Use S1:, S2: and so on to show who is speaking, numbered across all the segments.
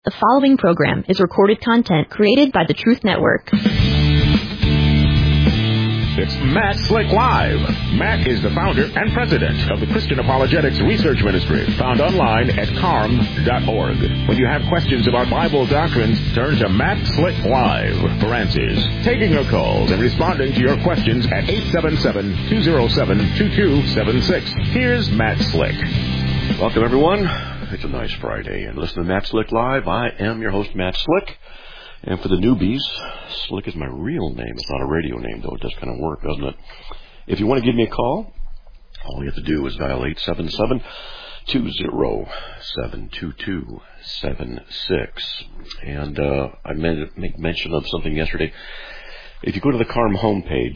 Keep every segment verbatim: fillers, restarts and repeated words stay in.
S1: The following program is recorded content created by the Truth Network.
S2: It's Matt Slick Live. Matt is the founder and president of the Christian Apologetics Research Ministry, found online at carm dot org. When you have questions about Bible doctrines, turn to Matt Slick Live for answers. Taking your calls and responding to your questions at eight seven seven, two oh seven, two two seven six. Here's Matt Slick.
S3: Welcome, everyone. It's a nice Friday, and listen to Matt Slick Live. I am your host, Matt Slick. And for the newbies, Slick is my real name. It's not a radio name, though. It does kind of work, doesn't it? If you want to give me a call, all you have to do is dial eight seven seven, two oh seven, two two seven six. And uh, I meant to make mention of something yesterday. If you go to the Carm homepage,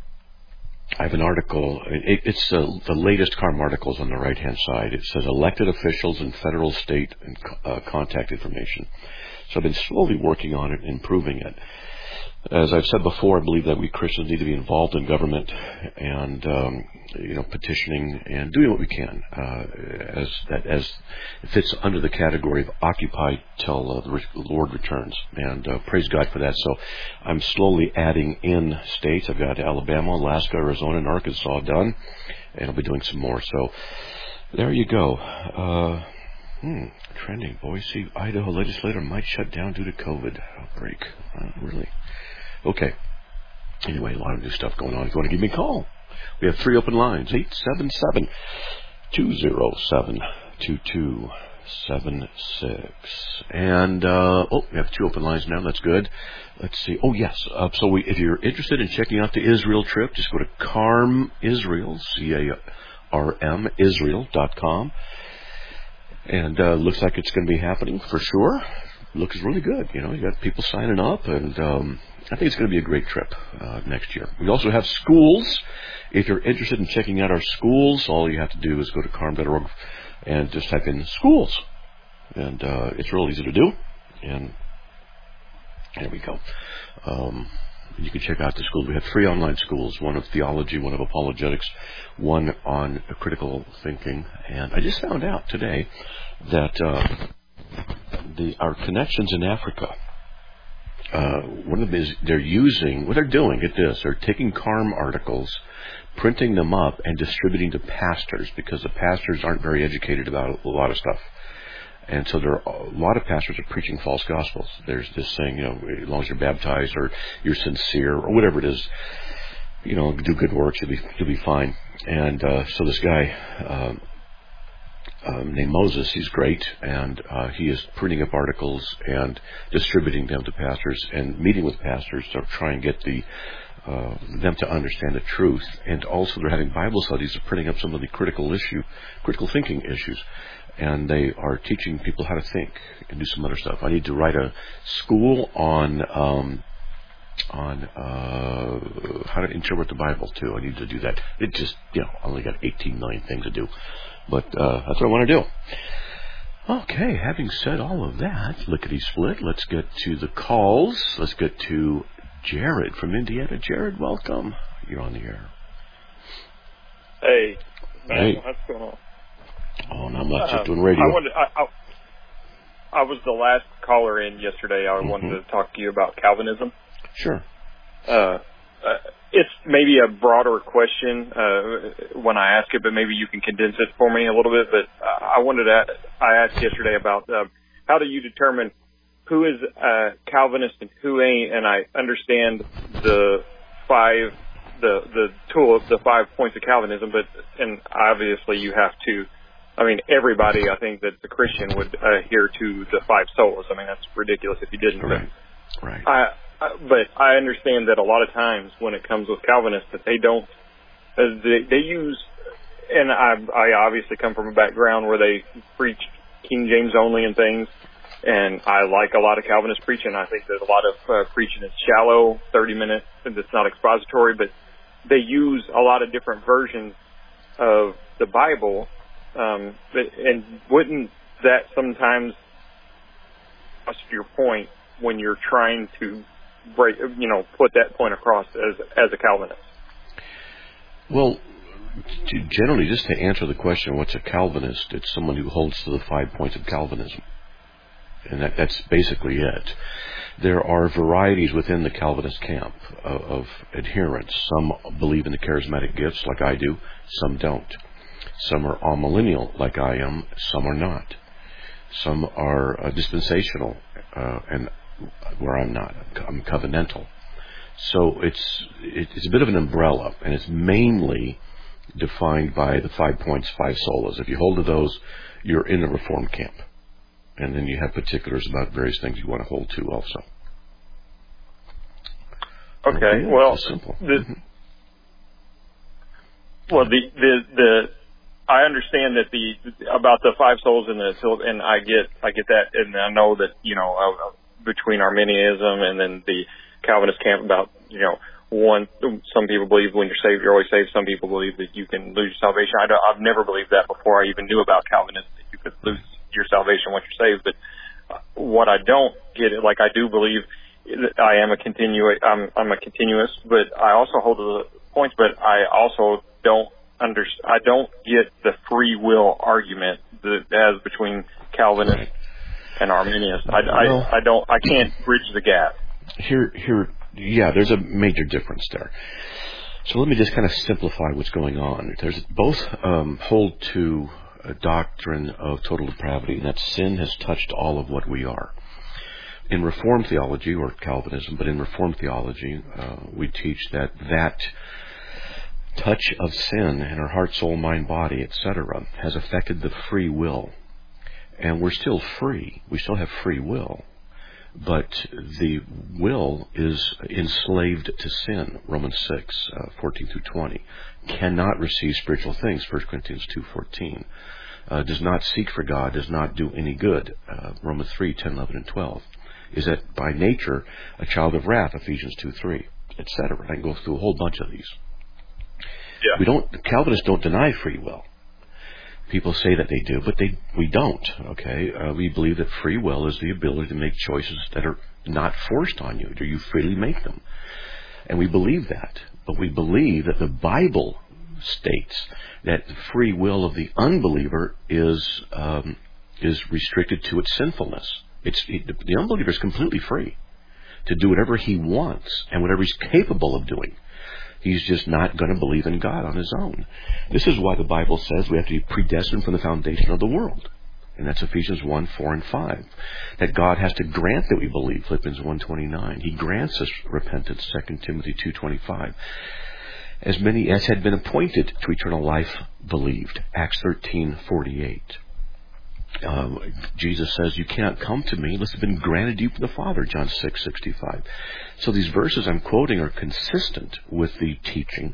S3: I have an article. It, it's uh, the latest Carm articles on the right-hand side. It says elected officials and federal, state, and uh, contact information. So I've been slowly working on it and improving it. As I've said before, I believe that we Christians need to be involved in government and, um, you know, petitioning and doing what we can, uh, as that as it fits under the category of occupy till uh, the Lord returns. And uh, praise God for that. So I'm slowly adding in states. I've got Alabama, Alaska, Arizona, and Arkansas done, and I'll be doing some more. So there you go. Uh, hmm, trending. Boise, Idaho legislator might shut down due to COVID outbreak. Uh, really? Okay. Anyway, a lot of new stuff going on. If you want to give me a call, we have three open lines, eight seven seven, two oh seven, two two seven six. And, uh, oh, we have two open lines now. That's good. Let's see. Oh, yes. Uh, so we, if you're interested in checking out the Israel trip, just go to Carm Israel, C A R M, Israel dot com. And uh looks like it's going to be happening for sure. Looks really good. You know, you got people signing up, and um I think it's going to be a great trip uh, next year. We also have schools. If you're interested in checking out our schools, all you have to do is go to carm dot org and just type in schools. And uh, it's real easy to do. And there we go. Um, you can check out the schools. We have three online schools, one of theology, one of apologetics, one on critical thinking. And I just found out today that uh, the our connections in Africa, Uh, one of them is they're using, what they're doing, get this, they're taking Carm articles, printing them up, and distributing to pastors, because the pastors aren't very educated about a lot of stuff. And so there are a lot of pastors are preaching false gospels. There's this thing, you know, as long as you're baptized or you're sincere or whatever it is, you know, do good works, you'll be, you'll be fine. And uh, so this guy, um, Um, named Moses, he's great, and uh, he is printing up articles and distributing them to pastors and meeting with pastors to try and get the uh, them to understand the truth. And also they're having Bible studies of printing up some of the critical issue, critical thinking issues, and they are teaching people how to think and do some other stuff. I need to write a school on um, on uh, how to interpret the Bible too. I need to do that. It just, you know, I only got eighteen million things to do. But uh, that's what I want to do. Okay, having said all of that, lickety-split, let's get to the calls. Let's get to Jared from Indiana. Jared, welcome. You're on the air.
S4: Hey, man,
S3: hey.
S4: What's going on?
S3: Oh, not much. Just
S4: Um,
S3: doing radio.
S4: I, wanted, I, I, I was the last caller in yesterday. I
S3: Mm-hmm.
S4: wanted to talk to you about Calvinism.
S3: Sure.
S4: Uh, uh, it's maybe a broader question uh, when I ask it, but maybe you can condense it for me a little bit. But I wanted to, I asked yesterday about uh, how do you determine who is uh, Calvinist and who ain't? And I understand the five, the the tool, the five points of Calvinism, but and obviously you have to. I mean, everybody, I think that's a Christian would adhere to the five solas. I mean, that's ridiculous if you didn't.
S3: Right. Right.
S4: I, I, but I understand that a lot of times when it comes with Calvinists that they don't, uh, they, they use, and I, I obviously come from a background where they preach King James only and things, and I like a lot of Calvinist preaching. I think that a lot of uh, preaching is shallow, thirty minutes, and it's not expository, but they use a lot of different versions of the Bible, um, but, and wouldn't that sometimes, to your point, when you're trying to break, you know, put that point across as as a Calvinist?
S3: Well, generally, just to answer the question, what's a Calvinist? It's someone who holds to the five points of Calvinism. And that, that's basically it. There are varieties within the Calvinist camp of, of adherents. Some believe in the charismatic gifts like I do. Some don't. Some are amillennial like I am. Some are not. Some are uh, dispensational, uh, and where I'm not. I'm covenantal. So it's it's a bit of an umbrella, and it's mainly defined by the five points, five solas. If you hold to those, you're in the Reformed camp. And then you have particulars about various things you want to hold to also.
S4: Okay,
S3: yeah,
S4: well,
S3: simple.
S4: The,
S3: mm-hmm.
S4: well, the, the, the, I understand that the, about the five souls and the, and I get, I get that, and I know that, you know, uh, between Arminianism and then the Calvinist camp about, you know, one, some people believe when you're saved, you're always saved. Some people believe that you can lose your salvation. I don't, I've never believed that before I even knew about Calvinism, that you could lose your salvation once you're saved. But uh, what I don't get, like I do believe that I am a continu, I'm, I'm a continuous, but I also hold to the points, but I also don't under, I don't get the free will argument that as between Calvinists and Arminians. I,
S3: well,
S4: I, I don't, I can't bridge the gap.
S3: Here, here, yeah, there's a major difference there. So let me just kind of simplify what's going on. There's both um, hold to a doctrine of total depravity, and that sin has touched all of what we are. In Reformed theology, or Calvinism, but in Reformed theology, uh, we teach that that touch of sin in our heart, soul, mind, body, et cetera, has affected the free will. And we're still free. We still have free will. But the will is enslaved to sin, Romans six, uh, fourteen through twenty. Cannot receive spiritual things, First Corinthians two fourteen. Uh, does not seek for God, does not do any good, uh, Romans three, ten, eleven, and twelve. Is that by nature a child of wrath, Ephesians two three, et cetera. I can go through a whole bunch of these.
S4: Yeah.
S3: We don't, Calvinists don't deny free will. People say that they do, but they we don't, okay? Uh, we believe that free will is the ability to make choices that are not forced on you. Do you freely make them? And we believe that. But we believe that the Bible states that the free will of the unbeliever is um, is restricted to its sinfulness. It's it, the unbeliever is completely free to do whatever he wants and whatever he's capable of doing. He's just not going to believe in God on his own. This is why the Bible says we have to be predestined from the foundation of the world. And that's Ephesians one, four, and five. That God has to grant that we believe, Philippians one twenty-nine. He grants us repentance, Second Timothy two twenty-five. As many as had been appointed to eternal life believed, Acts thirteen forty-eight. Um, Jesus says, you cannot come to me unless it's been granted you from the Father, John six sixty-five. So these verses I'm quoting are consistent with the teaching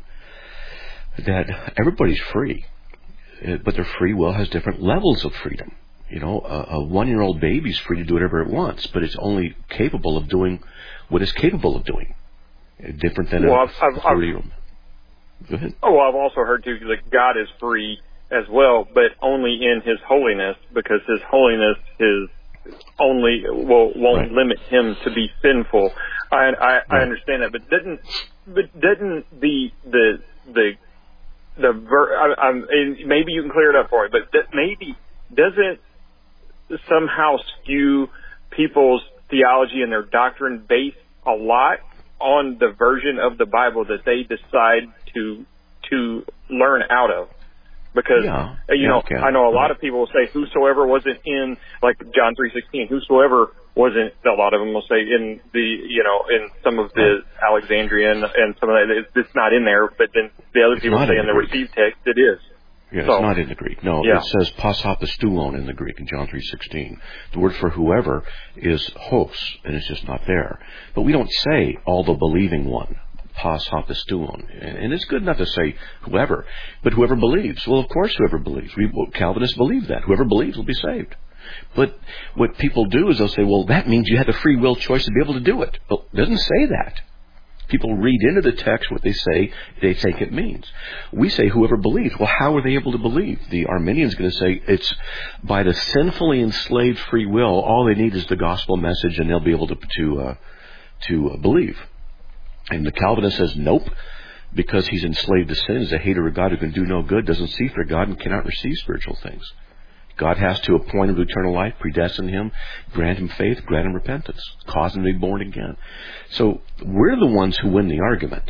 S3: that everybody's free, but their free will has different levels of freedom. You know, a, a one-year-old baby's free to do whatever it wants, but it's only capable of doing what it's capable of doing. Different than
S4: well,
S3: a thirty-year-old. Go ahead.
S4: Oh, well, I've also heard, too, that God is free as well, but only in His holiness, because His holiness is only will won't
S3: right.
S4: limit Him to be sinful. I I, right. I understand that, but didn't but didn't the the the the ver, I, I'm, maybe you can clear it up for me, but that maybe doesn't somehow skew people's theology and their doctrine based a lot on the version of the Bible that they decide to to learn out of? Because,
S3: yeah,
S4: you
S3: yeah,
S4: know,
S3: okay.
S4: I know a lot of people will say, whosoever wasn't in, like John three sixteen, whosoever wasn't, a lot of them will say in the, you know, in some of the Alexandrian and some of that, it's, it's not in there, but then the other
S3: It's
S4: people say in the received text, it is.
S3: Yeah,
S4: so,
S3: it's not in the Greek. No,
S4: yeah.
S3: It says pas hapastuon in the Greek in John three sixteen. The word for whoever is hos, and it's just not there. But we don't say all the believing one. Pas hapastuon. And it's good enough to say whoever, but whoever believes. Well, of course, whoever believes. We Calvinists believe that. Whoever believes will be saved. But what people do is they'll say, well, that means you had the free will choice to be able to do it. Well, it doesn't say that. People read into the text what they say they think it means. We say whoever believes. Well, how are they able to believe? The Arminian's going to say it's by the sinfully enslaved free will. All they need is the gospel message, and they'll be able to to uh, to uh, believe. And the Calvinist says, nope, because he's enslaved to sin, is a hater of God who can do no good, doesn't see for God, and cannot receive spiritual things. God has to appoint him to eternal life, predestine him, grant him faith, grant him repentance, cause him to be born again. So we're the ones who win the argument.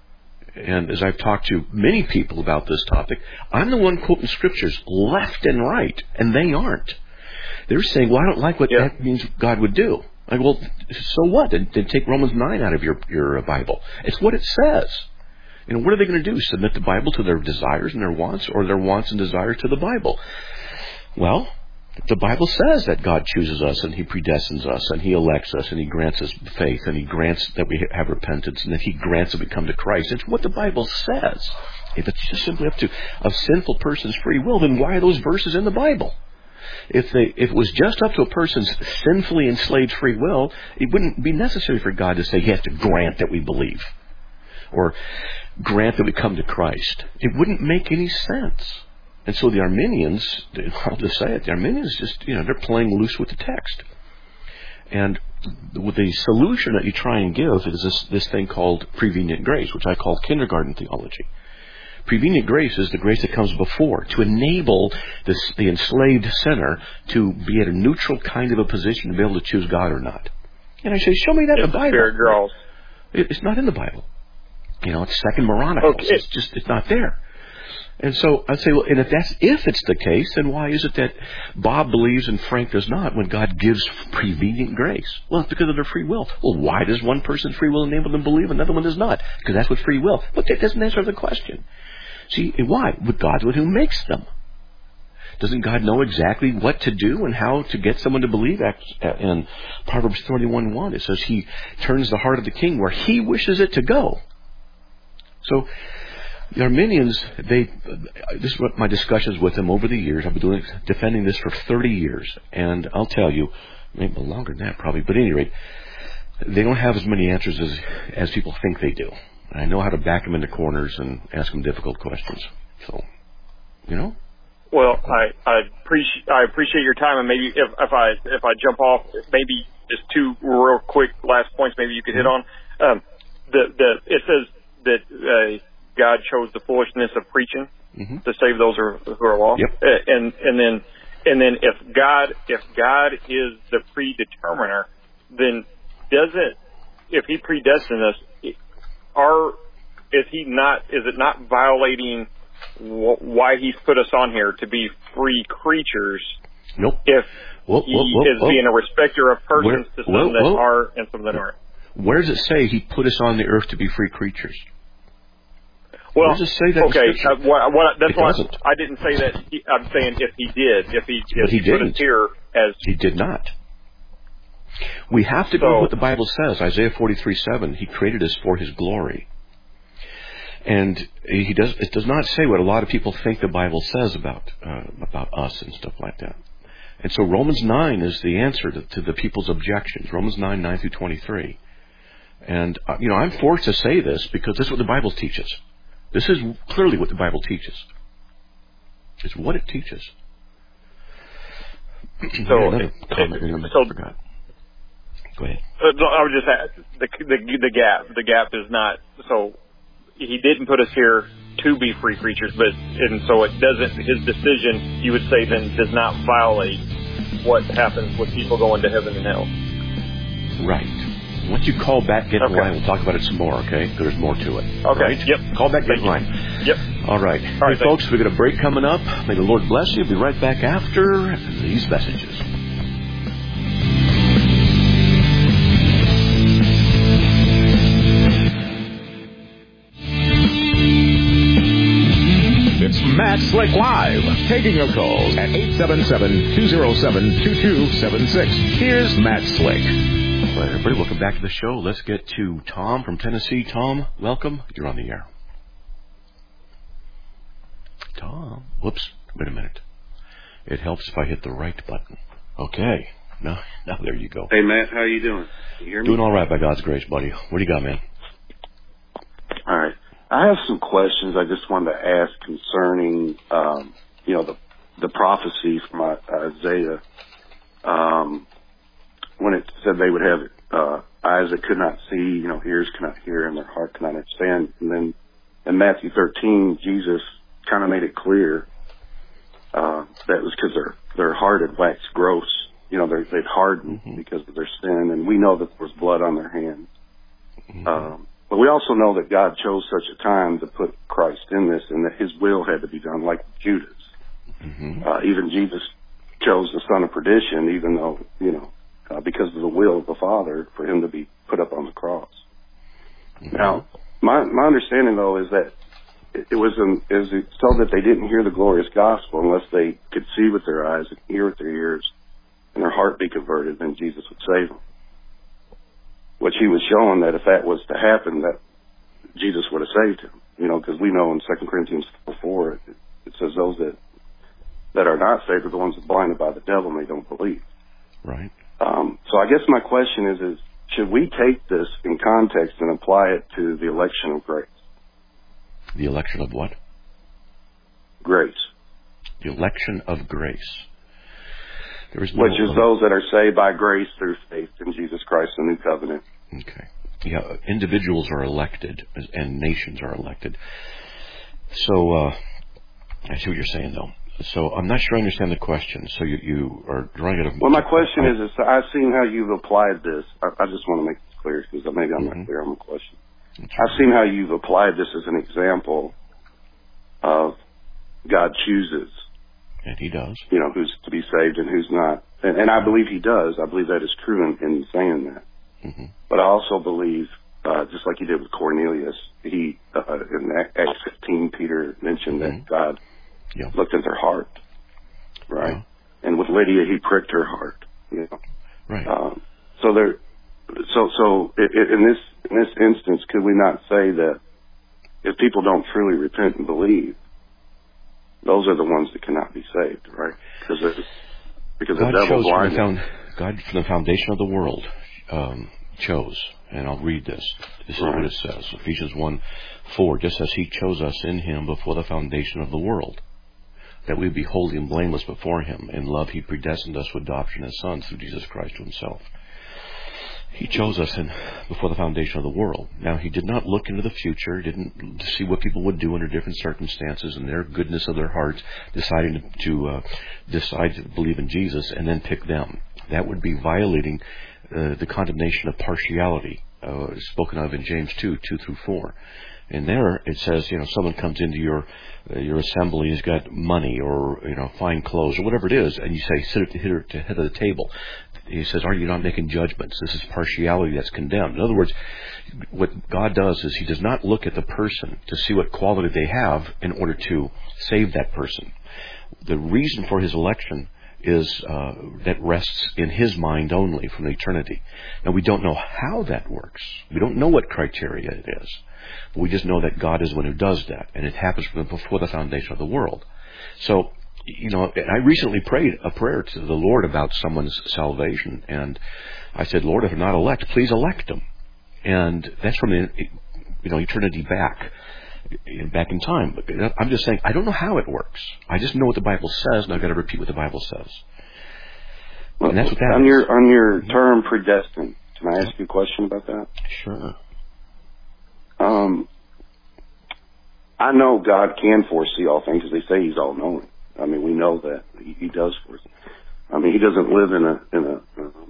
S3: And as I've talked to many people about this topic, I'm the one quoting scriptures left and right, and they aren't. They're saying, well, I don't like what yeah. that means God would do. I go, well, so what? Then, then take Romans nine out of your, your Bible. It's what it says. You know, what are they going to do? Submit the Bible to their desires and their wants, or their wants and desires to the Bible? Well, the Bible says that God chooses us, and He predestines us, and He elects us, and He grants us faith, and He grants that we have repentance, and that He grants that we come to Christ. It's what the Bible says. If it's just simply up to a sinful person's free will, then why are those verses in the Bible? If they, if it was just up to a person's sinfully enslaved free will, it wouldn't be necessary for God to say He has to grant that we believe, or grant that we come to Christ. It wouldn't make any sense. And so the Arminians, I'll just say it, the Arminians just, you know, they're playing loose with the text. And the solution that you try and give is this, this thing called prevenient grace, which I call kindergarten theology. Prevenient grace is the grace that comes before, to enable this, the enslaved sinner to be at a neutral kind of a position to be able to choose God or not. And I say, show me that in the Bible.
S4: Spirit draws.
S3: It's not in the Bible. You know, it's second Moronicals. Okay. It's just, it's not there. And so I'd say, well, and if that's, if it's the case, then why is it that Bob believes and Frank does not when God gives prevenient grace? Well, it's because of their free will. Well, why does one person's free will enable them to believe, another one does not? Because that's what free will. But that doesn't answer the question. See, why? With God's one who makes them. Doesn't God know exactly what to do and how to get someone to believe? In Proverbs thirty-one one, it says He turns the heart of the king where He wishes it to go. So the Arminians, they, this is what my discussions with them over the years. I've been doing, defending this for thirty years. And I'll tell you, maybe longer than that probably, but at any rate, they don't have as many answers as, as people think they do. I know how to back them into corners and ask them difficult questions. So, you know?
S4: Well, I, I appreciate, I appreciate your time, and maybe if, if I, if I jump off, maybe just two real quick last points maybe you could hit on. Um, the, the, it says that, uh, God chose the foolishness of preaching mm-hmm. to save those who are, who are lost.
S3: Yep.
S4: And and then and then if God if God is the predeterminer, then doesn't if He predestined us, are is He not is it not violating wh- why He's put us on here to be free creatures?
S3: Nope.
S4: If
S3: whoa,
S4: He
S3: whoa, whoa,
S4: is
S3: whoa.
S4: being a respecter of persons
S3: Where,
S4: to some
S3: whoa,
S4: that
S3: whoa.
S4: are and some that aren't.
S3: Where does it say He put us on the earth to be free creatures?
S4: Well,
S3: Where does it say that
S4: okay, uh, what, what, that's
S3: it
S4: why
S3: doesn't.
S4: I didn't say that. He, I'm saying if He did, if He, if
S3: but he,
S4: he put
S3: didn't.
S4: us here as
S3: He did not. We have to go
S4: so,
S3: with what the Bible says. Isaiah forty-three seven. He created us for His glory, and He does. It does not say what a lot of people think the Bible says about uh, about us and stuff like that. And so Romans nine is the answer to, to the people's objections. Romans nine nine through twenty-three. And uh, you know, I'm forced to say this because this is what the Bible teaches. This is clearly what the Bible teaches. It's what it teaches.
S4: So,
S3: another comment
S4: it, so
S3: I forgot. Go ahead.
S4: Uh, I would just add the, the the gap. The gap is not so. He didn't put us here to be free creatures, but and so it doesn't. His decision, you would say, then does not violate what happens with people going to heaven and hell.
S3: Right. Once you call back, get in
S4: okay.
S3: line. We'll talk about it some more, okay? Because there's more to it.
S4: Okay.
S3: Right?
S4: Yep.
S3: Call back, get
S4: Thank
S3: in line.
S4: Yep.
S3: All right.
S4: All right,
S3: hey, folks, we've got a break coming up. May the Lord bless you. We'll be right back after these messages.
S2: It's Matt Slick Live, taking your calls at eight seven seven, two oh seven, two two seven six. Here's Matt Slick.
S3: All right, everybody, welcome back to the show. Let's get to Tom from Tennessee. Tom, welcome. You're on the air. Tom. Whoops. Wait a minute. It helps if I hit the right button. Okay. Now, now there you go.
S5: Hey, Matt. How you doing? You hear me?
S3: Doing all right by God's grace, buddy. What do you got, man?
S5: All right. I have some questions I just wanted to ask concerning, um, you know, the the prophecy from Isaiah. Um, when it said they would have uh, eyes that could not see, you know, ears could not hear, and their heart could not understand. And then in Matthew thirteen, Jesus kind of made it clear uh, that it was because their their heart had waxed gross. You know, they'd hardened mm-hmm. because of their sin, and we know that there was blood on their hands. Mm-hmm. Um, but we also know that God chose such a time to put Christ in this, and that His will had to be done, like Judas. Mm-hmm. Uh, even Jesus chose the son of perdition, even though, you know, uh, because of the will of the Father, for Him to be put up on the cross. Mm-hmm. Now, my my understanding, though, is that it, it was an, is so that they didn't hear the glorious gospel unless they could see with their eyes and hear with their ears, and their heart be converted, then Jesus would save them. Which He was showing that if that was to happen, that Jesus would have saved him. You know, because we know in Second Corinthians four, it, it says those that that are not saved are the ones that are blinded by the devil and they don't believe.
S3: Right.
S5: Um, so I guess my question is, is should we take this in context and apply it to the election of grace?
S3: The election of what?
S5: Grace.
S3: The election of grace. There is no
S5: Which is those that are saved by grace through faith in Jesus Christ, the new covenant.
S3: Okay. Yeah, individuals are elected and nations are elected. So, uh, I see what you're saying, though. So I'm not sure I understand the question. So you, you are drawing it up.
S5: Well, my question I, is, is, I've seen how you've applied this. I, I just want to make this clear because maybe I'm mm-hmm. not clear on the question. I've seen how you've applied this as an example of God chooses.
S3: And He does.
S5: You know, who's to be saved and who's not. And, and I believe He does. I believe that is true in, in saying that. Mm-hmm. But I also believe, uh, just like He did with Cornelius, he, uh, in Acts fifteen, Peter mentioned mm-hmm. that God yeah. looked at their heart, right? Yeah. And with Lydia, He pricked her heart, you know.
S3: Right.
S5: Um, so there, so so it, it, in this in this instance, could we not say that if people don't truly repent and believe, those are the ones that cannot be saved, right? Because because
S3: God
S5: the devil blinded.
S3: From the found, God from the foundation of the world um, chose, and I'll read this. This is right. what it says, Ephesians one four. Just as He chose us in Him before the foundation of the world, that we would be holy and blameless before Him. In love He predestined us to adoption as sons through Jesus Christ to Himself. He chose us in, before the foundation of the world. Now, He did not look into the future, didn't see what people would do under different circumstances and their goodness of their hearts, deciding to, to uh, decide to believe in Jesus and then pick them. That would be violating uh, the condemnation of partiality uh, spoken of in James two, two through four. And there it says, you know, someone comes into your uh, your assembly, he's got money or, you know, fine clothes or whatever it is, and you say, sit at the head of the table. He says, are you not making judgments? This is partiality that's condemned. In other words, what God does is He does not look at the person to see what quality they have in order to save that person. The reason for His election is uh, that rests in His mind only from eternity. Now, we don't know how that works. We don't know what criteria it is. But we just know that God is the one who does that, and it happens before the foundation of the world. So, you know, I recently prayed a prayer to the Lord about someone's salvation, and I said, Lord, if they're not elect, please elect them. And that's from the, you know, eternity back, back in time. But I'm just saying, I don't know how it works. I just know what the Bible says, and I've got to repeat what the Bible says.
S5: Well,
S3: and that's what that
S5: on
S3: is.
S5: your on your term predestined, can I ask you a question about that?
S3: Sure.
S5: Um, I know God can foresee all things because they say He's all knowing. I mean, we know that he, he does foresee. I mean, He doesn't live in a in a uh,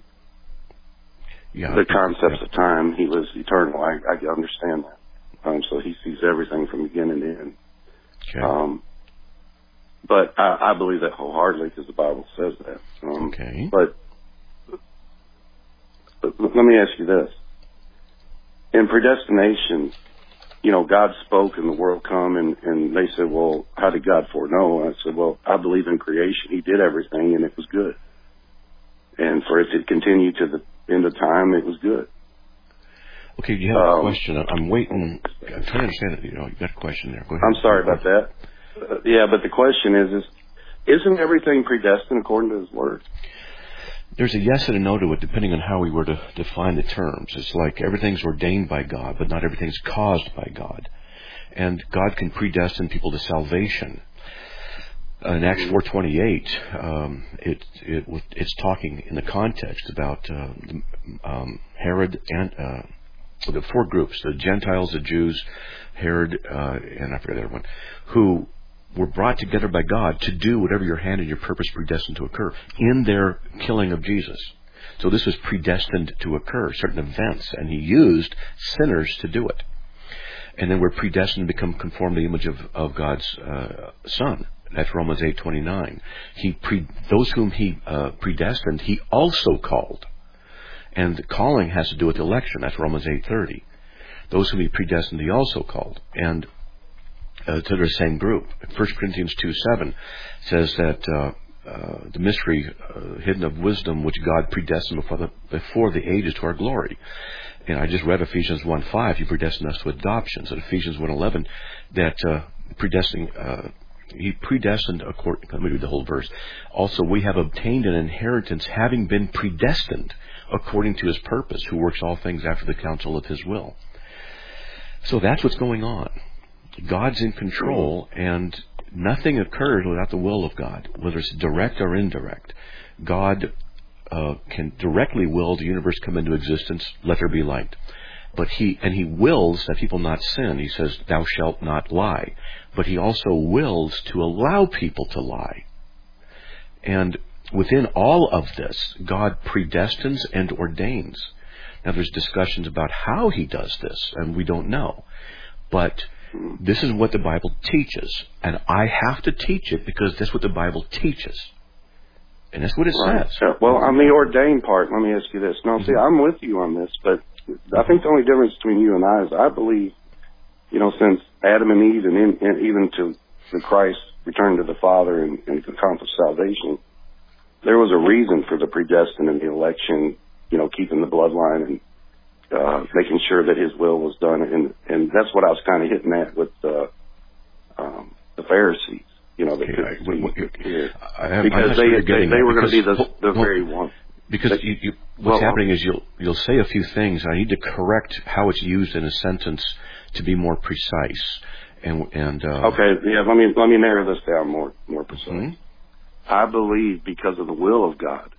S5: yeah, the concepts yeah. of time. He lives eternal. I, I understand that. Um, so He sees everything from beginning to end.
S3: Okay.
S5: Um, but I, I believe that wholeheartedly because the Bible says that. Um,
S3: okay.
S5: But, but let me ask you this: in predestination, you know, God spoke and the world come, and, and they said, well, how did God foreknow? And I said, well, I believe in creation. He did everything, and it was good. And for it to continue to the end of time, it was good.
S3: Okay, you have um, a question. I'm waiting. I'm trying to understand it. You know, you got a question there. Go ahead.
S5: I'm sorry about that. Uh, yeah, but the question is, is, isn't everything predestined according to His Word?
S3: There's a yes and a no to it, depending on how we were to define the terms. It's like everything's ordained by God, but not everything's caused by God. And God can predestine people to salvation. In Acts four twenty-eight, um, it, it it's talking in the context about uh, um, Herod and uh, the four groups: the Gentiles, the Jews, Herod, uh, and I forget the other one, who were brought together by God to do whatever your hand and your purpose predestined to occur in their killing of Jesus. So this was predestined to occur, certain events, and he used sinners to do it. And then we're predestined to become conformed to the image of, of God's uh, Son. That's Romans eight twenty-nine. He pre, those whom he uh, predestined, he also called. And the calling has to do with election. That's Romans eight thirty. Those whom he predestined, he also called. And uh, to the same group. First Corinthians two seven says that uh, uh, the mystery uh, hidden of wisdom which God predestined before the, before the ages to our glory. And I just read Ephesians one five. He predestined us to adoptions. And Ephesians one eleven, that uh, predestining... Uh, He predestined, according, let me read the whole verse. Also, we have obtained an inheritance, having been predestined according to his purpose, who works all things after the counsel of his will. So that's what's going on. God's in control, and nothing occurs without the will of God, whether it's direct or indirect. God uh, can directly will the universe come into existence, let there be light. But he, and he wills that people not sin. He says, thou shalt not lie. But he also wills to allow people to lie. And within all of this, God predestines and ordains. Now there's discussions about how he does this, and we don't know. But this is what the Bible teaches. And I have to teach it because that's what the Bible teaches. And that's what it
S5: right.
S3: says.
S5: So, well, on the ordained part, let me ask you this. No, see, I'm with you on this, but I think the only difference between you and I is I believe, you know, since Adam and Eve and, in, and even to, to Christ returned to the Father and, and accomplished salvation, there was a reason for the predestined and the election, you know, keeping the bloodline and uh, making sure that his will was done. And, and that's what I was kind of hitting at with uh, um, the Pharisees, you know,
S3: okay,
S5: the,
S3: I,
S5: the,
S3: what, what,
S5: here.
S3: I have,
S5: because they, they, they were going to be the, the
S3: well,
S5: very one.
S3: Because
S5: But,
S3: you, you, what's
S5: well,
S3: happening is you'll you'll say a few things. I need to correct how it's used in a sentence to be more precise. And and uh,
S5: okay, yeah. Let me let me narrow this down more more precise.
S3: Mm-hmm.
S5: I believe because of the will of God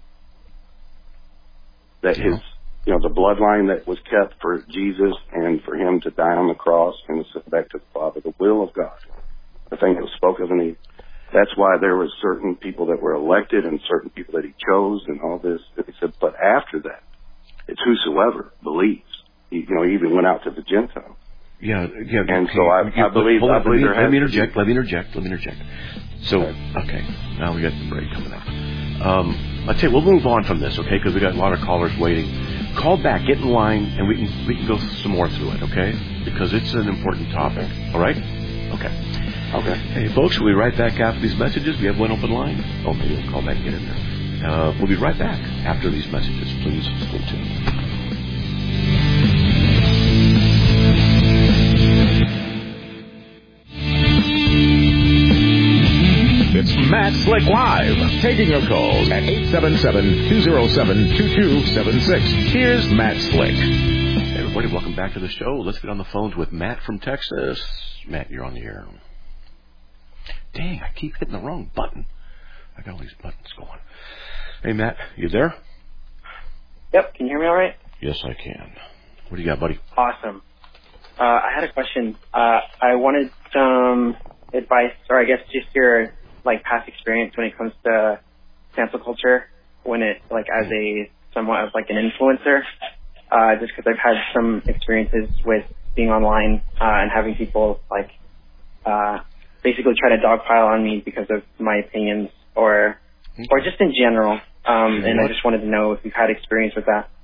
S5: that
S3: yeah.
S5: his you know the bloodline that was kept for Jesus and for him to die on the cross and to sit back to the Father, the will of God, the thing that was spoken of in the. That's why there were certain people that were elected and certain people that he chose and all this. He said, but after that, it's whosoever believes. He, you know, he even went out to the Gentiles.
S3: Yeah, yeah.
S5: And
S3: okay.
S5: so I,
S3: you,
S5: I believe,
S3: hold on,
S5: I believe
S3: let me,
S5: there has
S3: let me
S5: to
S3: interject.
S5: be.
S3: Let me interject. Let me interject. So, okay, now we got the break coming up. Um, I'll tell you, we'll move on from this, okay? Because we got a lot of callers waiting. Call back, get in line, and we can we can go some more through it, okay? Because it's an important topic. All right? Okay.
S5: Okay.
S3: Hey, folks, we'll be right back after these messages. We have one open line. Oh, maybe we'll call back and get in there. Uh, we'll be right back after these messages. Please stay tuned.
S2: It's Matt Slick Live, taking your calls at eight seven seven, two zero seven, two two seven six. Here's Matt Slick.
S3: Hey, everybody, welcome back to the show. Let's get on the phones with Matt from Texas. Matt, you're on the air. Dang, I keep hitting the wrong button. I got all these buttons going. Hey, Matt, you there?
S6: Yep, can you hear me all right?
S3: Yes, I can. What do you got, buddy?
S6: Awesome. Uh, I had a question. Uh, I wanted some advice, or I guess just your like past experience when it comes to cancel culture, when it like as a somewhat of like an influencer. Uh, just because I've had some experiences with being online uh, and having people like uh, basically try to dogpile on me because of my opinions, or
S3: okay.
S6: or just in general. Um, and
S3: what?
S6: I just wanted to know if you've had experience with that.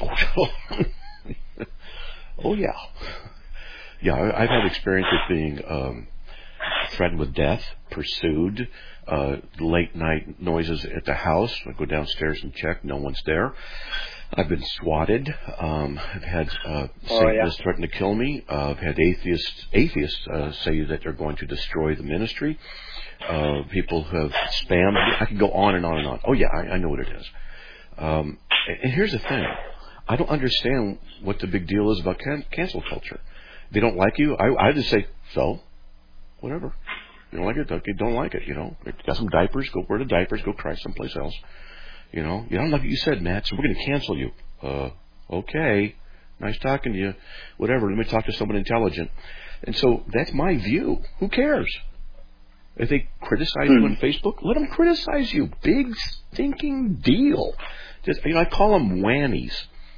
S3: Oh yeah, yeah. I've had experience with being um, threatened with death, pursued, uh, late night noises at the house. I go downstairs and check, no one's there. I've been swatted. Um, I've had uh,
S6: oh,
S3: Satanists
S6: yeah.
S3: threaten to kill me. Uh, I've had atheists atheists uh, say that they're going to destroy the ministry. Uh, people who have spammed. I could go on and on and on. Oh yeah, I, I know what it is. Um, and, and here's the thing. I don't understand what the big deal is about can- cancel culture. They don't like you. I, I just say, so, whatever. You don't like it, okay, don't like it, you know. Got some diapers, go wear the diapers, go cry someplace else. You know, you don't like what you said, Matt, so we're going to cancel you. Uh, okay, nice talking to you. Whatever, let me talk to someone intelligent. And so that's my view. Who cares? If they criticize you on Facebook, let them criticize you. Big stinking deal. Just, you know, I call them whannies.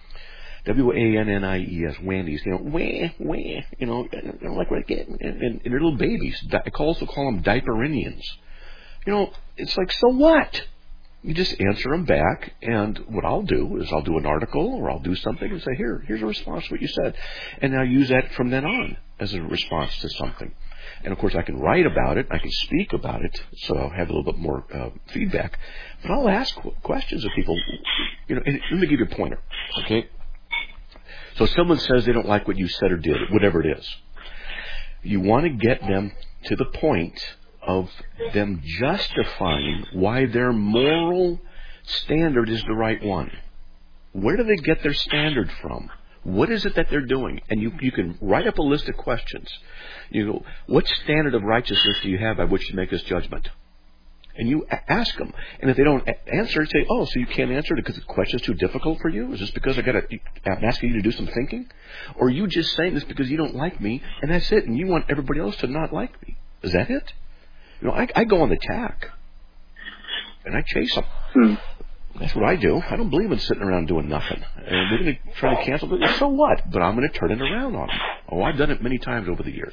S3: W A N N I E S, whannies. You know, wah, wah. You know, I don't like what I get. And, and, and they're little babies. I also call them diaperinians. You know, it's like, so what? You just answer them back, and what I'll do is I'll do an article or I'll do something and say, here, here's a response to what you said. And I'll use that from then on as a response to something. And, of course, I can write about it. I can speak about it, so I'll have a little bit more uh, feedback. But I'll ask questions of people. You know, and let me give you a pointer, okay? So someone says they don't like what you said or did, whatever it is. You want to get them to the point of them justifying why their moral standard is the right one. Where do they get their standard from? What is it that they're doing? And you you can write up a list of questions. You go, what standard of righteousness do you have by which to make this judgment? And you a- ask them. And if they don't a- answer, say, oh, so you can't answer it because the question's too difficult for you? Is this because I got to, I'm asking you to do some thinking? Or are you just saying this because you don't like me, and that's it, and you want everybody else to not like me? Is that it? You know, I, I go on the tack, and I chase them.
S6: Hmm.
S3: That's what I do. I don't believe in sitting around doing nothing. And they're going to try to cancel it. So what? But I'm going to turn it around on them. Oh, I've done it many times over the years.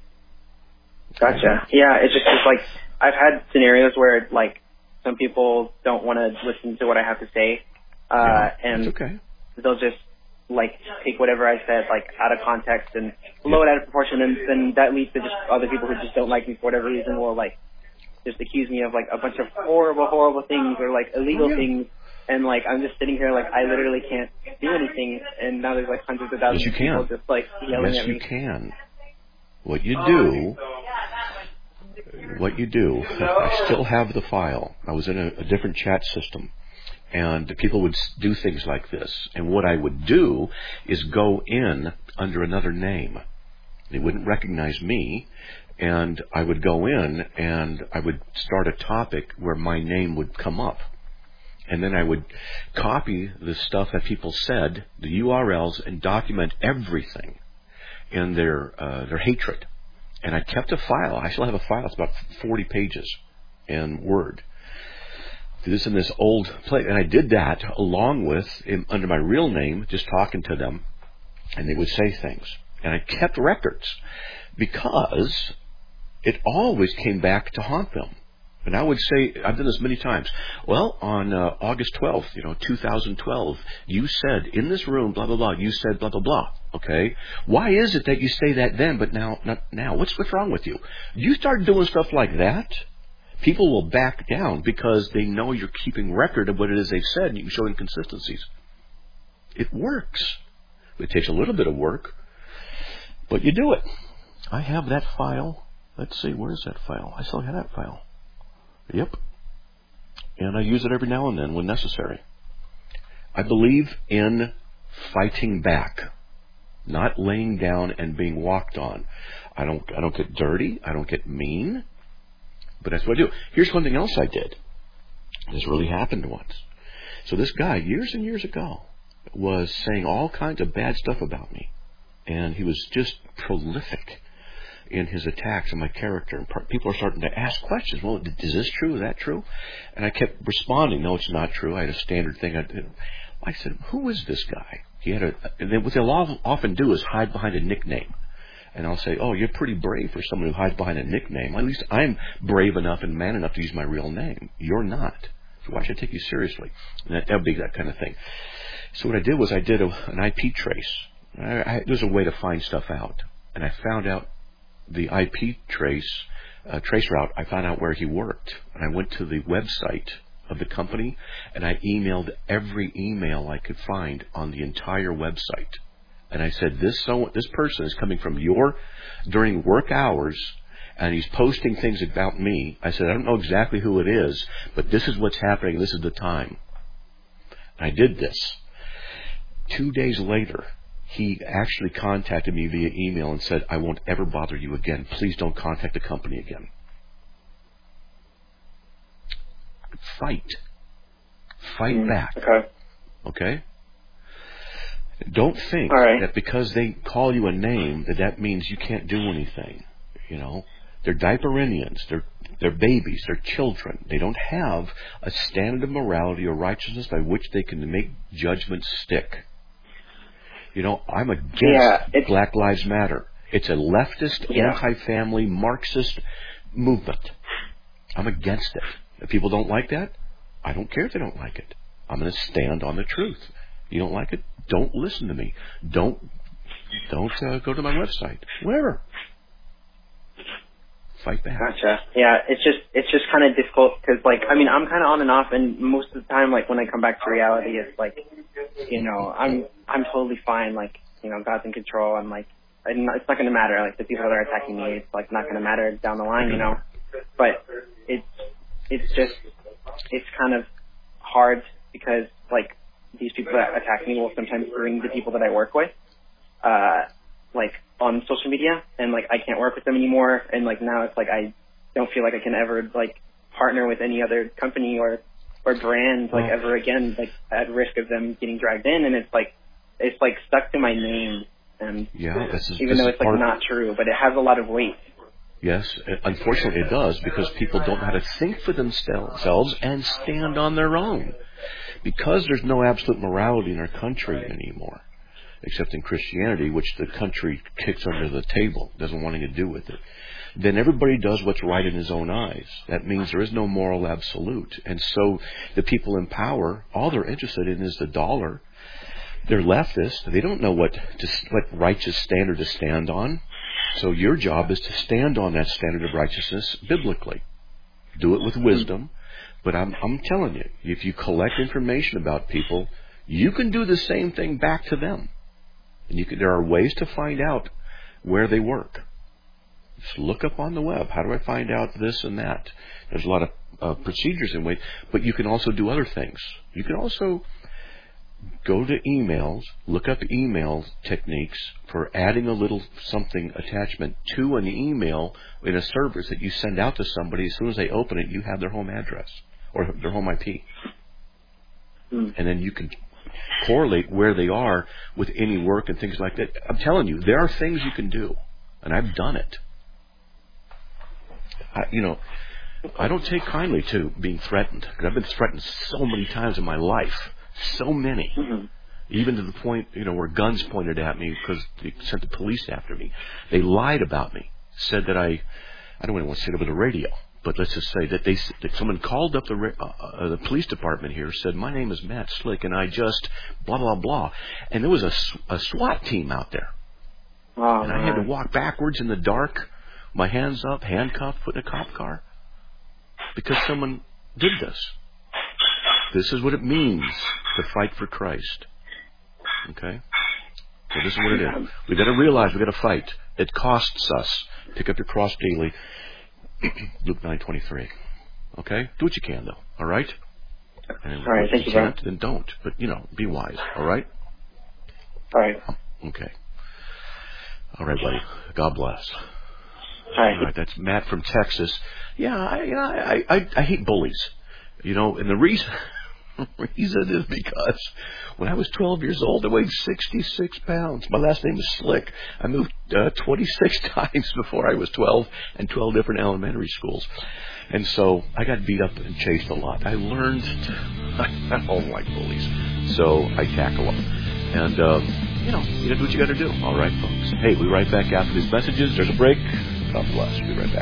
S6: Gotcha. Yeah, it's just it's like I've had scenarios where like some people don't want to listen to what I have to say, uh,
S3: yeah,
S6: and
S3: that's okay.
S6: they'll just like take whatever I said like out of context and blow it out of proportion, and then that leads to just other people who just don't like me for whatever reason will like just accuse me of like a bunch of horrible, horrible things or like illegal
S3: oh, yeah.
S6: things, and like I'm just sitting here like I literally can't do anything, and now there's like hundreds of thousands
S3: yes, you
S6: of people
S3: can.
S6: just like yelling
S3: yes,
S6: at me.
S3: Yes, you can. What you do, what you do, I still have the file. I was in a, a different chat system, and people would do things like this. And what I would do is go in under another name. They wouldn't recognize me, and I would go in and I would start a topic where my name would come up. And then I would copy the stuff that people said, the U R Ls, and document everything in their uh, their hatred. And I kept a file. I still have a file. It's about forty pages in Word. This in this old place. And I did that along with, in, under my real name, just talking to them. And they would say things. And I kept records because it always came back to haunt them. And I would say, I've done this many times. Well, on uh, August twelfth, you know, two thousand twelve, you said in this room, blah, blah, blah, you said blah, blah, blah. Okay? Why is it that you say that then, but now, not now? What's, what's wrong with you? You start doing stuff like that, people will back down because they know you're keeping record of what it is they've said and you can show inconsistencies. It works. It takes a little bit of work, but you do it. I have that file. Let's see, where's that file? I still have that file. Yep. And I use it every now and then when necessary. I believe in fighting back, not laying down and being walked on. I don't I don't get dirty. I don't get mean. But that's what I do. Here's one thing else I did. This really happened once. So this guy, years and years ago, was saying all kinds of bad stuff about me. And he was just prolific in his attacks on my character. And people are starting to ask questions. Well, is this true? Is that true? And I kept responding, no, it's not true. I had a standard thing. I did. I said, who is this guy? He had a, and then what they'll often do is hide behind a nickname. And I'll say, oh, you're pretty brave for someone who hides behind a nickname. At least I'm brave enough and man enough to use my real name. You're not. So why should I take you seriously? And that would be that kind of thing. So what I did was I did a, an I P trace. I, I, there's a way to find stuff out. And I found out the I P trace, uh, trace route. I found out where he worked. And I went to the website of the company and I emailed every email I could find on the entire website. And I said, this so this person is coming from your, during work hours, and he's posting things about me. I said, I don't know exactly who it is, but this is what's happening. This is the time. And I did this. Two days later, he actually contacted me via email and said, I won't ever bother you again. Please don't contact the company again. Fight. Fight mm, back.
S6: Okay.
S3: Okay? Don't think
S6: right.
S3: that because they call you a name that that means you can't do anything. You know, they're diaperinians. They're They're babies. They're children. They don't have a standard of morality or righteousness by which they can make judgments stick. You know, I'm against
S6: yeah,
S3: Black Lives Matter. It's a leftist,
S6: yeah.
S3: anti-family, Marxist movement. I'm against it. If people don't like that, I don't care if they don't like it. I'm going to stand on the truth. You don't like it? Don't listen to me. Don't don't uh, go to my website. Wherever. Fight back.
S6: Gotcha. Yeah, it's just it's just kind of difficult because, like, I mean, I'm kind of on and off, and most of the time, like, when I come back to reality, it's like, you know, I'm I'm totally fine. Like, you know, God's in control. I'm like, I'm not, it's not going to matter. Like, the people that are attacking me, it's like not going to matter down the line, you know. But it's it's just it's kind of hard because, like, these people that attack me will sometimes bring the people that I work with, uh, like, on social media, and, like, I can't work with them anymore, and, like, now it's like I don't feel like I can ever, like, partner with any other company or or brand, like, ever again, like, at risk of them getting dragged in, and it's like it's like stuck to my name, and
S3: yeah, this is,
S6: even
S3: this
S6: though it's like
S3: part...
S6: not true, but it has a lot of weight.
S3: Yes, unfortunately it does, because people don't know how to think for themselves and stand on their own. Because there's no absolute morality in our country anymore, except in Christianity, which the country kicks under the table, doesn't want anything to do with it, then everybody does what's right in his own eyes. That means there is no moral absolute. And so the people in power, all they're interested in is the dollar. They're leftist. They don't know what to, what righteous standard to stand on. So your job is to stand on that standard of righteousness biblically. Do it with wisdom. But I'm, I'm telling you, if you collect information about people, you can do the same thing back to them. And you can, there are ways to find out where they work. Just look up on the web. How do I find out this and that? There's a lot of uh, procedures in way, but you can also do other things. You can also go to emails, look up email techniques for adding a little something attachment to an email in a service that you send out to somebody. As soon as they open it, you have their home address or their home I P. Mm. And then you can correlate where they are with any work and things like that. I'm telling you, there are things you can do, and I've done it. I, you know, I don't take kindly to being threatened, because I've been threatened so many times in my life. So many. Mm-hmm. Even to the point, you know, where guns pointed at me because they sent the police after me. They lied about me. Said that I, I don't even want to say it over the radio, but let's just say that they, that someone called up the uh, uh, the police department here, said, my name is Matt Slick, and I just blah, blah, blah. And there was a, a SWAT team out there. Oh, and I had to walk backwards in the dark, my hands up, handcuffed, put in a cop car, because someone did this. This is what it means to fight for Christ. Okay? So this is what it is. We've got to realize we've got to fight. It costs us. Pick up your cross daily. Luke nine twenty-three. Okay? Do what you can, though. All right? And
S6: all right, thank you,
S3: can't, then don't. But, you know, be wise. All right?
S6: All right.
S3: Okay. All right, buddy. God bless.
S6: All right.
S3: All right, that's Matt from Texas. Yeah, I, you know, I, I, I hate bullies. You know, and the reason... The reason is because when I was twelve years old, I weighed sixty-six pounds. My last name is Slick. I moved uh, twenty-six times before I was twelve, and twelve different elementary schools. And so I got beat up and chased a lot. I learned to, I don't like bullies, so I tackle them. And, uh, you know, you got to do what you got to do. All right, folks. Hey, we'll be right back after these messages. There's a break. God bless. We'll be right back.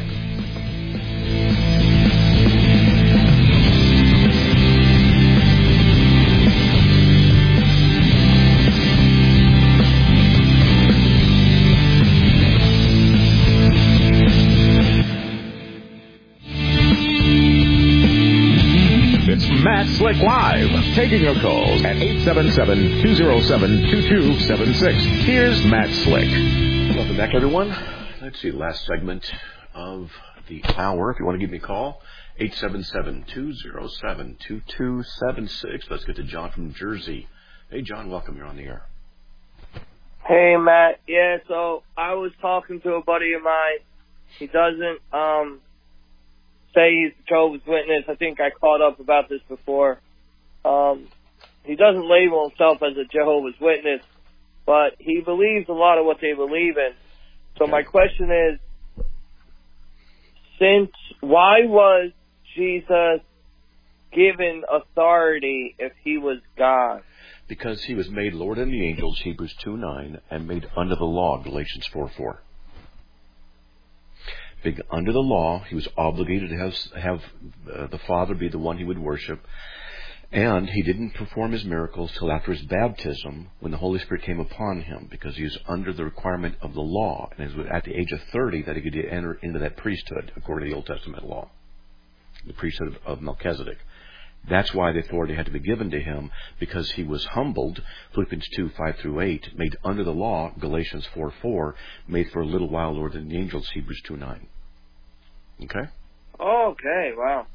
S2: Matt Slick Live, taking your calls at eight seven seven, two oh seven, two two seven six. Here's Matt Slick.
S3: Welcome back, everyone. Let's see, last segment of the hour. If you want to give me a call, eight seven seven, two oh seven, two two seven six. Let's get to John from New Jersey. Hey, John, welcome. You're on the air.
S7: Hey, Matt. Yeah, so I was talking to a buddy of mine. He doesn't, um... say he's a Jehovah's Witness. I think I caught up about this before. Um, he doesn't label himself as a Jehovah's Witness, but he believes a lot of what they believe in. So my question is, since why was Jesus given authority if he was God?
S3: Because he was made Lord of the angels, Hebrews two nine, and made under the law, Galatians four four. Being under the law, he was obligated to have, have uh, the Father be the one he would worship. And he didn't perform his miracles till after his baptism, when the Holy Spirit came upon him, because he was under the requirement of the law. And it was at the age of thirty that he could enter into that priesthood, according to the Old Testament law, the priesthood of Melchizedek. That's why the authority had to be given to him, because he was humbled, Philippians two five through eight, made under the law, Galatians four four, made for a little while Lord than the angels, Hebrews two nine. Okay?
S7: Okay, wow.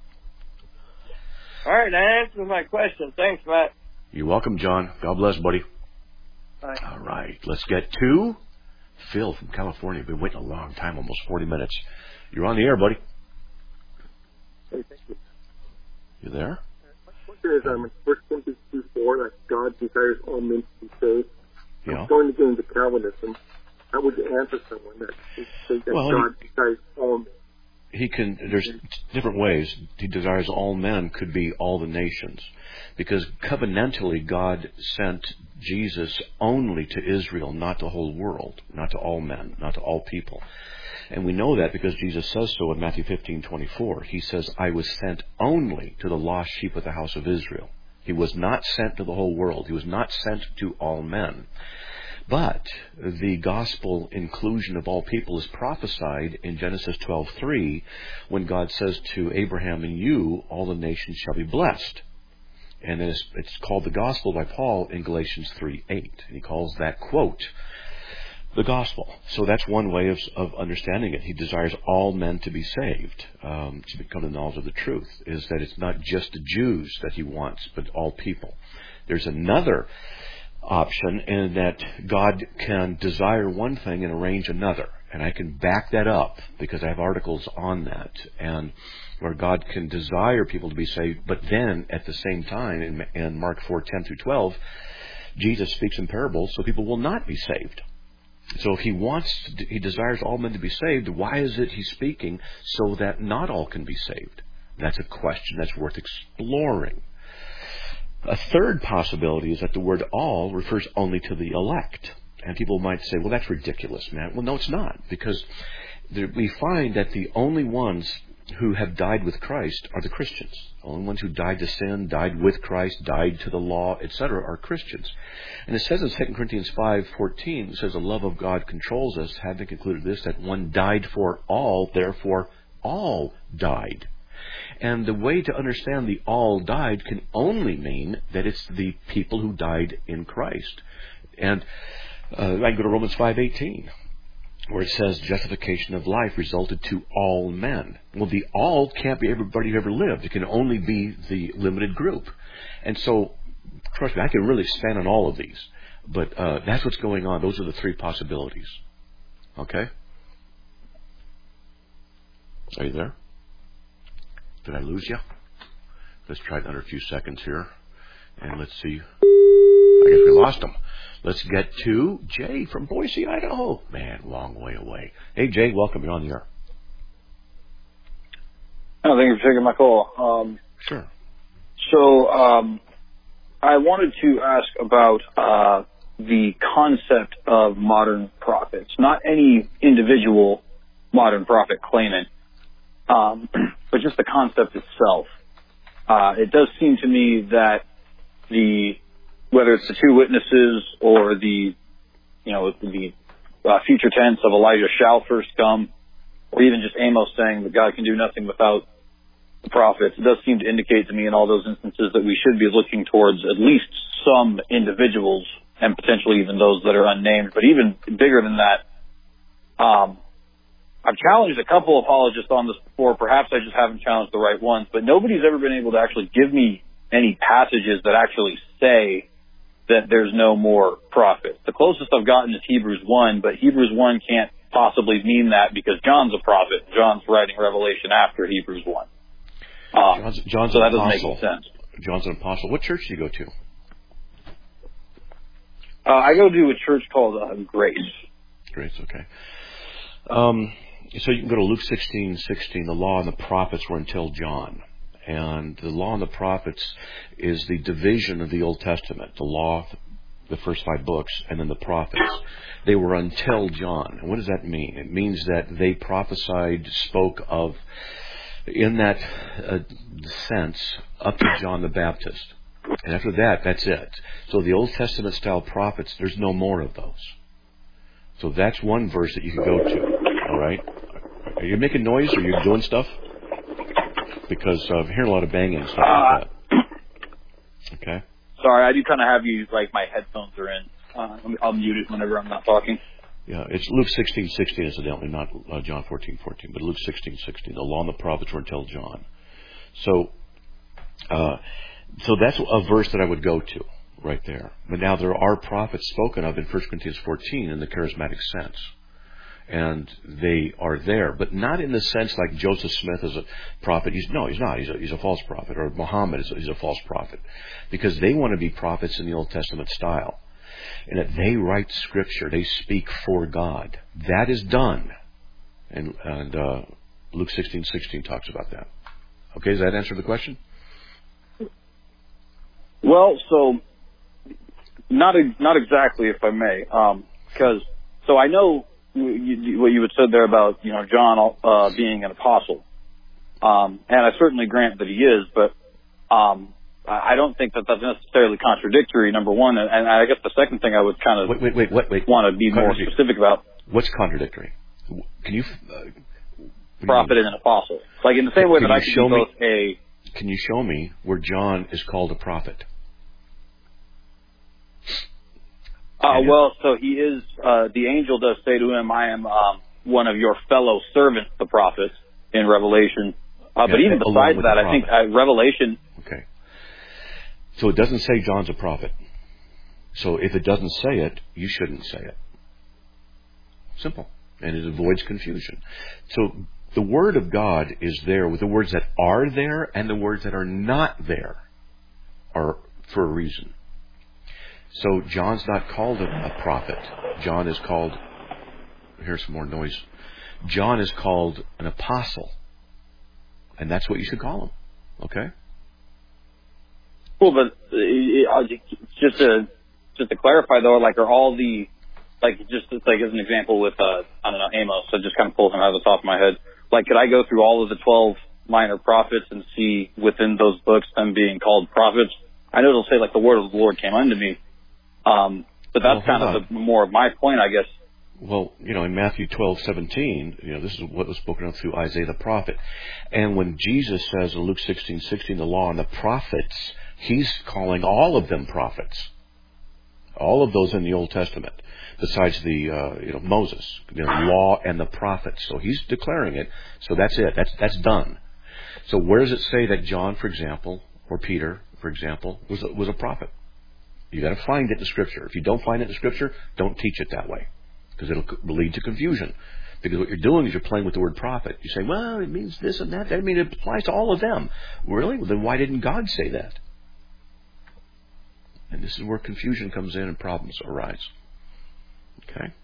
S7: All right, that answers my question. Thanks, Matt.
S3: You're welcome, John. God bless, buddy.
S7: Bye.
S3: All right, let's get to Phil from California. Been waiting a long time, almost forty minutes. You're on the air, buddy.
S8: Hey, thank you.
S3: You there?
S8: My question is, um, First Timothy two four, that God desires all men to be saved.
S3: Yeah.
S8: I'm going to get into Calvinism. How would you answer someone that says that
S3: Well,
S8: God desires all men?
S3: He can, there's different ways. He desires all men could be all the nations. Because covenantally, God sent Jesus only to Israel, not the whole world, not to all men, not to all people. And we know that because Jesus says so in Matthew fifteen twenty-four. He says, I was sent only to the lost sheep of the house of Israel. He was not sent to the whole world. He was not sent to all men. But the gospel inclusion of all people is prophesied in Genesis twelve three, when God says to Abraham, in you all the nations shall be blessed. And it's, it's called the gospel by Paul in Galatians three eight. And he calls that quote the gospel. So that's one way of, of understanding it. He desires all men to be saved, um, to become the knowledge of the truth, is that it's not just the Jews that he wants, but all people. There's another option in that God can desire one thing and arrange another. And I can back that up because I have articles on that. And where God can desire people to be saved, but then at the same time, in, in Mark four ten through twelve, Jesus speaks in parables so people will not be saved. So if he wants, he desires all men to be saved, why is it he's speaking so that not all can be saved? That's a question that's worth exploring. A third possibility is that the word all refers only to the elect. And people might say, well, that's ridiculous, man. Well, no, it's not. Because there, we find that the only ones who have died with Christ are the Christians. The only ones who died to sin, died with Christ, died to the law, et cetera, are Christians. And it says in Second Corinthians five fourteen, it says, the love of God controls us, having concluded this, that one died for all, therefore all died. And the way to understand the all died can only mean that it's the people who died in Christ. And uh, I can go to Romans five eighteen, where it says justification of life resulted to all men. Well, the all can't be everybody who ever lived. It can only be the limited group. And so, trust me, I can really stand on all of these. But uh, that's what's going on. Those are the three possibilities. Okay? Are you there? Did I lose you? Let's try it under a few seconds here. And let's see. I guess we lost him. Let's get to Jay from Boise, Idaho. Man, long way away. Hey, Jay, welcome. You're on the air.
S9: Oh, thank you for taking my call. Um,
S3: sure.
S9: So um, I wanted to ask about uh, the concept of modern prophets. Not any individual modern prophet claimant, um, but just the concept itself. Uh, it does seem to me that the whether it's the two witnesses or the, you know, the uh, future tense of Elijah shall first come, or even just Amos saying that God can do nothing without the prophets, it does seem to indicate to me in all those instances that we should be looking towards at least some individuals, and potentially even those that are unnamed. But even bigger than that, um, I've challenged a couple of apologists on this before. Perhaps I just haven't challenged the right ones, but nobody's ever been able to actually give me any passages that actually say that there's no more prophets. The closest I've gotten is Hebrews one, but Hebrews one can't possibly mean that because John's a prophet. John's writing Revelation after Hebrews one. Um,
S3: John's, John's
S9: so that
S3: an
S9: doesn't
S3: apostle.
S9: make sense.
S3: John's an apostle. What church do you go to?
S9: Uh, I go to a church called uh, Grace.
S3: Grace, okay. Um, so you can go to Luke sixteen sixteen. The law and the prophets were until John. And the law and the prophets is the division of the Old Testament. The law, the first five books, and then the prophets. They were until John. And what does that mean? It means that they prophesied, spoke of, in that uh, sense, up to John the Baptist. And after that, that's it. So the Old Testament style prophets, there's no more of those. So that's one verse that you can go to. All right? Are you making noise? Or are you doing stuff? Because uh, I'm hearing a lot of banging and stuff
S9: uh,
S3: like that. Okay.
S9: Sorry, I do kind of have you, like, my headphones are in. Uh, I'll mute it whenever I'm not talking.
S3: Yeah, it's Luke sixteen sixteen, incidentally, not uh, John fourteen fourteen, but Luke sixteen sixteen. The law and the prophets were until John. So, uh, so that's a verse that I would go to right there. But now there are prophets spoken of in First Corinthians fourteen in the charismatic sense. And they are there, but not in the sense like Joseph Smith is a prophet. He's, no, he's not. He's a, he's a false prophet. Or Muhammad is a, he's a false prophet. Because they want to be prophets in the Old Testament style. And that they write Scripture. They speak for God. That is done. And, and uh, Luke sixteen sixteen talks about that. Okay, does that answer the question?
S9: Well, so, not not exactly, if I may. Because, um, so I know You, what you had said there about, you know, John uh, being an apostle, um, and I certainly grant that he is, but um, I don't think that that's necessarily contradictory. Number one, and, and I guess the second thing I would kind of
S3: wait, wait, wait, wait, wait.
S9: want to be more specific about.
S3: What's contradictory? Can you uh,
S9: prophet and an apostle? Like in the same way
S3: can
S9: that I can
S3: show
S9: be
S3: me,
S9: both a.
S3: Can you show me where John is called a prophet?
S9: Uh, well, so he is, uh, the angel does say to him, I am um, one of your fellow servants, the prophets, in Revelation. Uh,
S3: yeah,
S9: but even besides that, I think uh, Revelation...
S3: Okay. So it doesn't say John's a prophet. So if it doesn't say it, you shouldn't say it. Simple. And it avoids confusion. So the Word of God is there with the words that are there and the words that are not there are for a reason. So John's not called a, a prophet. John is called, here's some more noise. John is called an apostle. And that's what you should call him. Okay?
S9: Cool, but uh, just to just to clarify though, like are all the, like just like as an example with, uh, I don't know, Amos, so just kind of pulls him out of the top of my head. Like could I go through all of the twelve minor prophets and see within those books them being called prophets? I know it'll say like the word of the Lord came unto me. Um, but that's well, kind of the, more of my point, I guess.
S3: Well, you know, in Matthew twelve seventeen, you know, this is what was spoken of through Isaiah the prophet. And when Jesus says in Luke sixteen sixteen, the law and the prophets, he's calling all of them prophets. All of those in the Old Testament, besides the, uh, you know, Moses, the law and the prophets. So he's declaring it. So that's it. That's, that's done. So where does it say that John, for example, or Peter, for example, was a, was a prophet? You got to find it in Scripture. If you don't find it in Scripture, don't teach it that way, because it'll lead to confusion. Because what you're doing is you're playing with the word prophet. You say, well, it means this and that. I mean, it applies to all of them. Really? Well, then why didn't God say that? And this is where confusion comes in and problems arise. Okay?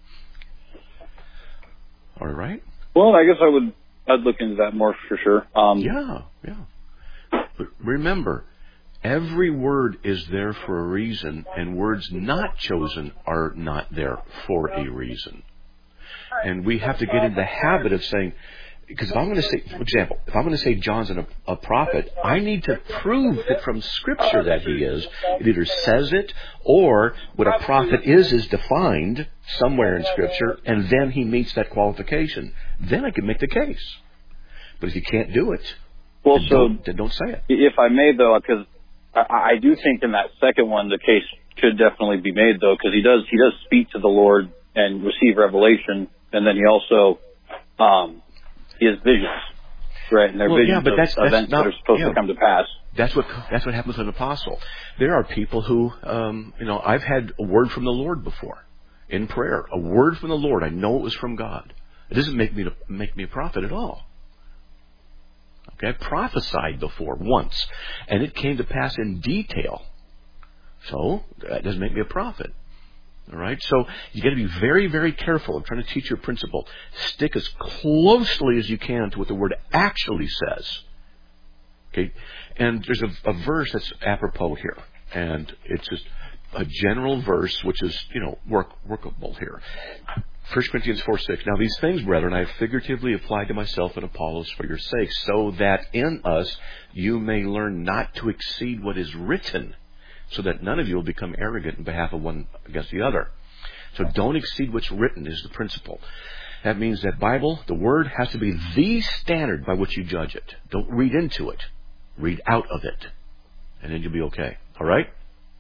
S3: All right?
S9: Well, I guess I would I'd look into that more for sure. Um,
S3: yeah, yeah. But remember, every word is there for a reason, and words not chosen are not there for a reason. And we have to get in the habit of saying, because if I'm going to say, for example, if I'm going to say John's an, a prophet, I need to prove that from Scripture that he is. It either says it, or what a prophet is is defined somewhere in Scripture, and then he meets that qualification. Then I can make the case. But if you can't do it,
S9: well,
S3: then,
S9: so
S3: don't, then don't say it.
S9: If I may, though, because I, I do think in that second one the case could definitely be made, though, because he does he does speak to the Lord and receive revelation, and then he also um, he has visions, right? And they're
S3: well,
S9: visions
S3: yeah, but that's,
S9: of
S3: that's
S9: events
S3: not,
S9: that are supposed
S3: yeah,
S9: to come to pass.
S3: That's what that's what happens with an apostle. There are people who, um, you know, I've had a word from the Lord before in prayer. A word from the Lord. I know it was from God. It doesn't make me to, make me a prophet at all. Okay, I prophesied before once, and it came to pass in detail. So that doesn't make me a prophet. All right? So you got to be very, very careful. I'm trying to teach you a principle. Stick as closely as you can to what the Word actually says. Okay? And there's a, a verse that's apropos here. And it's just a general verse which is, you know, work, workable here. First Corinthians four six. Now these things, brethren, I have figuratively applied to myself and Apollos for your sake, so that in us you may learn not to exceed what is written, so that none of you will become arrogant in behalf of one against the other. So don't exceed what's written is the principle. That means that Bible, the Word, has to be the standard by which you judge it. Don't read into it. Read out of it. And then you'll be okay. All right?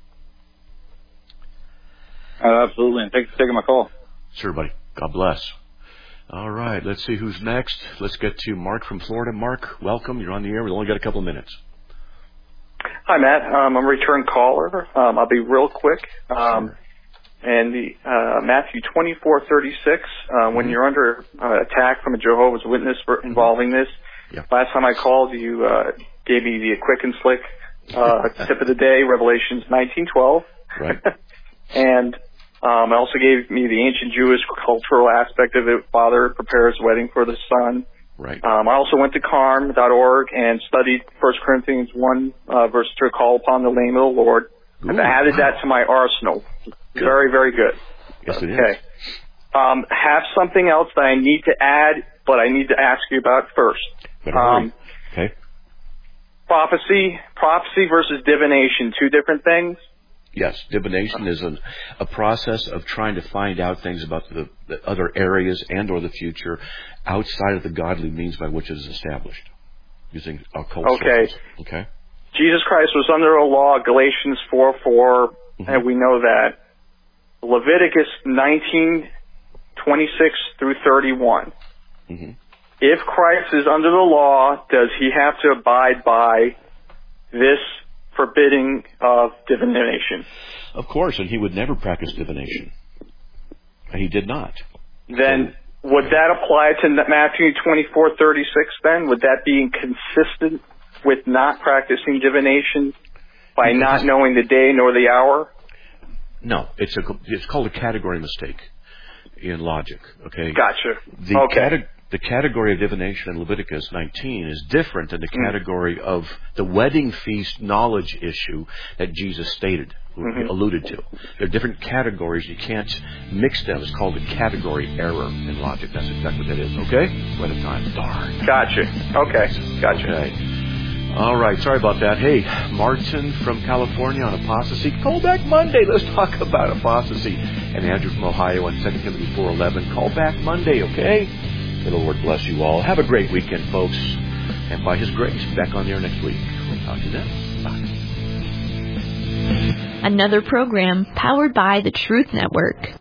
S9: Uh, absolutely. And thanks for taking my call.
S3: Sure, buddy. God bless. All right. Let's see who's next. Let's get to Mark from Florida. Mark, welcome. You're on the air. We've only got a couple of minutes.
S10: Hi, Matt. Um, I'm a return caller. Um, I'll be real quick. Um, sure. And the uh, Matthew twenty-four thirty-six, uh, mm-hmm. when you're under uh, attack from a Jehovah's Witness for involving this, yeah. last time I called, you uh, gave me the quick and slick uh, tip of the day, Revelations nineteen twelve.
S3: Right.
S10: And um, it also gave me the ancient Jewish cultural aspect of it. Father prepares wedding for the son.
S3: Right.
S10: Um, I also went to carm dot org and studied First Corinthians one, uh, verse to call upon the name of the Lord. Ooh, I've added wow. that to my arsenal. Good. Very, very good.
S3: Yes, it
S10: okay.
S3: is.
S10: Um, have something else that I need to add, but I need to ask you about first.
S3: Um, okay.
S10: Prophecy, prophecy versus divination, two different things.
S3: Yes, divination is an, a process of trying to find out things about the, the other areas and or the future outside of the godly means by which it is established, using occult
S10: okay.
S3: sources. Okay.
S10: Jesus Christ was under a law, Galatians four four, mm-hmm. and we know that. Leviticus nineteen twenty-six through thirty-one.
S3: Mm-hmm.
S10: If Christ is under the law, does he have to abide by this forbidding of divination?
S3: Of course, and he would never practice divination. He did not.
S10: Then so, would that apply to Matthew twenty-four thirty-six then? Would that be inconsistent with not practicing divination by not knowing the day nor the hour?
S3: No, it's a it's called a category mistake in logic. Okay.
S10: Gotcha.
S3: The
S10: okay.
S3: Cate- the category of divination in Leviticus nineteen is different than the category mm. of the wedding feast knowledge issue that Jesus stated, mm-hmm. alluded to. They're different categories. You can't mix them. It's called a category error in logic. That's exactly what that is. Okay? We're out of time. Darn.
S10: Gotcha. Okay. Gotcha.
S3: Okay. All right. Sorry about that. Hey, Martin from California on apostasy. Call back Monday. Let's talk about apostasy. And Andrew from Ohio on Second Timothy four eleven. Call back Monday, okay? May the Lord bless you all. Have a great weekend, folks. And by His grace, back on the air next week. We'll talk to you then. Bye.
S1: Another program powered by the Truth Network.